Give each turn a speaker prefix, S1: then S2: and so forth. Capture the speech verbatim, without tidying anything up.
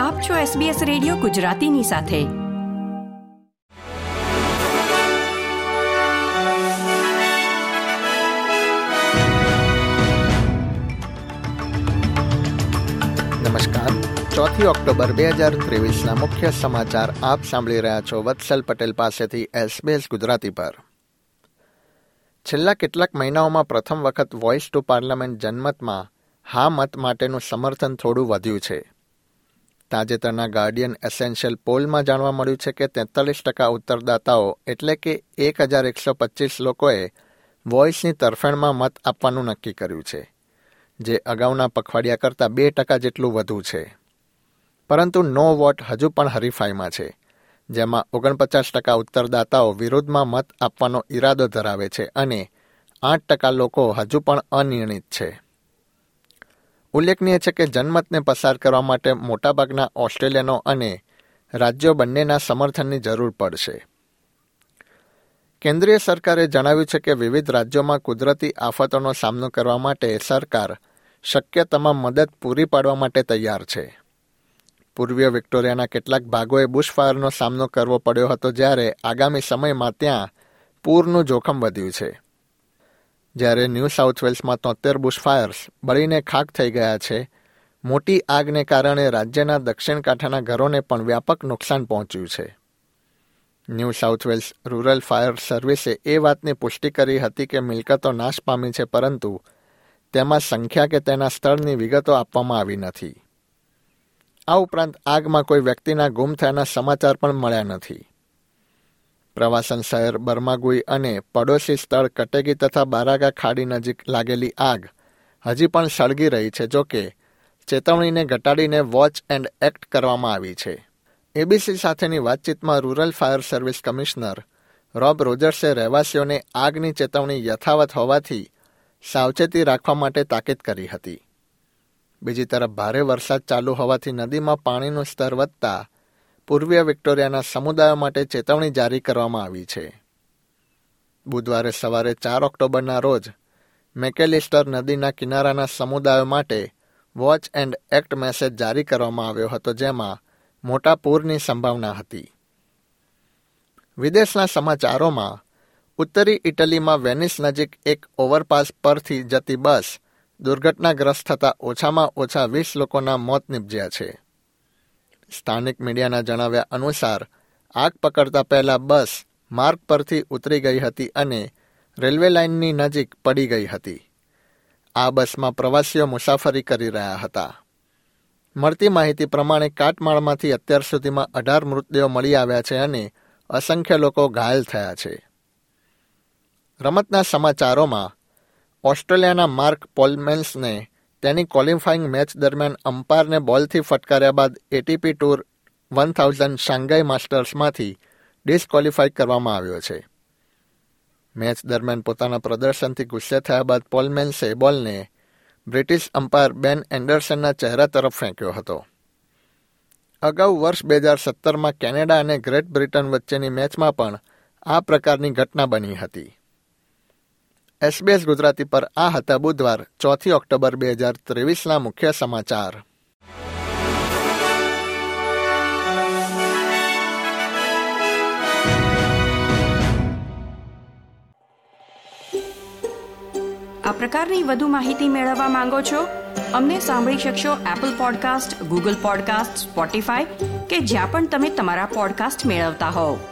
S1: આપ છો SBS radio ગુજરાતીની સાથે.
S2: નમસ્કાર. ચોથી ઓક્ટોબર બે હજાર ત્રેવીસના મુખ્ય સમાચાર આપ સાંભળી રહ્યા છો વત્સલ પટેલ પાસેથી એસબીએસ ગુજરાતી પર. છેલ્લા કેટલાક મહિનાઓમાં પ્રથમ વખત વોઇસ ટુ પાર્લામેન્ટ જનમતમાં હા મત માટેનું સમર્થન થોડું વધ્યું છે. તાજેતરના ગાર્ડિયન એસેન્શિયલ પોલમાં જાણવા મળ્યું છે કે તેતાલીસ ટકા ઉત્તરદાતાઓ એટલે કે એક હજાર એકસો પચીસ લોકોએ વોઇસની તરફેણમાં મત આપવાનું નક્કી કર્યું છે, જે અગાઉના પખવાડિયા કરતાં બે ટકા જેટલું વધુ છે. પરંતુ નો વોટ હજુ પણ હરીફાઈમાં છે, જેમાં ઓગણપચાસ ટકા ઉત્તરદાતાઓ વિરોધમાં મત આપવાનો ઈરાદો ધરાવે છે અને આઠ ટકા લોકો હજુ પણ અનિર્ણિત છે. ઉલ્લેખનીય છે કે જનમતને પસાર કરવા માટે મોટાભાગના ઓસ્ટ્રેલિયનો અને રાજ્યો બંનેના સમર્થનની જરૂર પડશે. કેન્દ્રીય સરકારે જણાવ્યું છે કે વિવિધ રાજ્યોમાં કુદરતી આફતોનો સામનો કરવા માટે સરકાર શક્ય તમામ મદદ પૂરી પાડવા માટે તૈયાર છે. પૂર્વીય વિક્ટોરિયાના કેટલાક ભાગોએ બુશફાયરનો સામનો કરવો પડ્યો હતો, જ્યારે આગામી સમયમાં ત્યાં પૂરનું જોખમ વધ્યું છે. જ્યારે ન્યૂ સાઉથ વેલ્સમાં તોતેર બુશફાયર્સ બળીને ખાખ થઈ ગયા છે. મોટી આગને કારણે રાજ્યના દક્ષિણ કાંઠાના ઘરોને પણ વ્યાપક નુકસાન પહોંચ્યું છે. New South Wales rural fire સર્વિસે એ વાતની પુષ્ટિ કરી હતી કે મિલકતો નાશ પામી છે, પરંતુ તેમાં સંખ્યા કે તેના સ્થળની વિગતો આપવામાં આવી નથી. આ ઉપરાંત આગમાં કોઈ વ્યક્તિના ગુમ થયાના સમાચાર પણ મળ્યા નથી. પ્રવાસન શહેર બર્માગુઈ અને પડોશી સ્થળ કટેગી તથા બારાગા ખાડી નજીક લાગેલી આગ હજી પણ સળગી રહી છે. જોકે ચેતવણીને ઘટાડીને વોચ એન્ડ એક્ટ કરવામાં આવી છે. એબીસી સાથેની વાતચીતમાં rural fire service commissioner Rob રોજર્સે રહેવાસીઓને આગની ચેતવણી યથાવત હોવાથી સાવચેતી રાખવા માટે તાકીદ કરી હતી. બીજી તરફ ભારે વરસાદ ચાલુ હોવાથી નદીમાં પાણીનું સ્તર વધતા પૂર્વીય વિક્ટોરિયાના સમુદાયો માટે ચેતવણી જારી કરવામાં આવી છે. બુધવારે સવારે ચાર ઓક્ટોબરના રોજ મેકેલિસ્ટર નદીના કિનારાના સમુદાયો માટે વોચ એન્ડ એક્ટ મેસેજ જારી કરવામાં આવ્યો હતો, જેમાં મોટા પૂરની સંભાવના હતી. વિદેશના સમાચારોમાં ઉત્તરી ઇટલીમાં વેનિસ નજીક એક ઓવરપાસ પરથી જતી બસ દુર્ઘટનાગ્રસ્ત થતાં ઓછામાં ઓછા વીસ લોકોના મોત નીપજ્યા છે. સ્થાનિક મીડિયાના જણાવ્યા અનુસાર આગ પકડતા પહેલા બસ માર્ગ પરથી ઉતરી ગઈ હતી અને રેલવે લાઇનની નજીક પડી ગઈ હતી. આ બસમાં પ્રવાસીઓ મુસાફરી કરી રહ્યા હતા. મળતી માહિતી પ્રમાણે કાટમાળમાંથી અત્યાર સુધીમાં અઢાર મૃતદેહો મળી આવ્યા છે અને અસંખ્ય લોકો ઘાયલ થયા છે. રમતના સમાચારોમાં ઓસ્ટ્રેલિયાના માર્ક પોલમેન્સને તેની ક્વોલિફાઇંગ મેચ દરમિયાન અમ્પાયરને બોલથી ફટકાર્યા બાદ ATP tour one thousand Shanghai માસ્ટર્સમાંથી ડિસ્ક્વોલિફાઈ કરવામાં આવ્યો છે. મેચ દરમિયાન પોતાના પ્રદર્શનથી ગુસ્સે થયા બાદ પોલમેન્સે બોલને બ્રિટિશ અમ્પાયર બેન એન્ડરસનના ચહેરા તરફ ફેંક્યો હતો. અગાઉ વર્ષ બે હજાર સત્તરમાં કેનેડા અને ગ્રેટ બ્રિટન વચ્ચેની મેચમાં પણ આ પ્રકારની ઘટના બની હતી. એસબીએસ ગુજરાતી પર આ હતા બુધવાર ચોથી ઓક્ટોબર બે હજાર ત્રેવીસના મુખ્ય સમાચાર.
S1: આ પ્રકારની વધુ માહિતી મેળવવા માંગો છો? અમને સાંભળી શકશો Apple podcast, Google podcast, Spotify કે જ્યાં પણ તમે તમારા પોડકાસ્ટ મેળવતા હોવ.